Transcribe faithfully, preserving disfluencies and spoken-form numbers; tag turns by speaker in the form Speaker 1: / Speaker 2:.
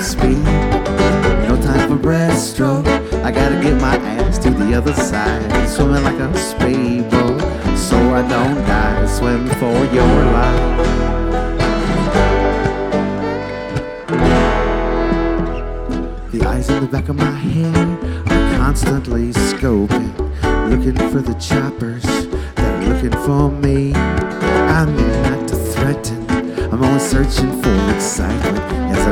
Speaker 1: speed. No time for breaststroke. I gotta get my ass to the other side. Swimming like a speedboat, so I don't die. Swim for your life. The eyes in the back of my head are constantly scoping, looking for the choppers that are looking for me. I'm not to threaten, I'm only searching for excitement as I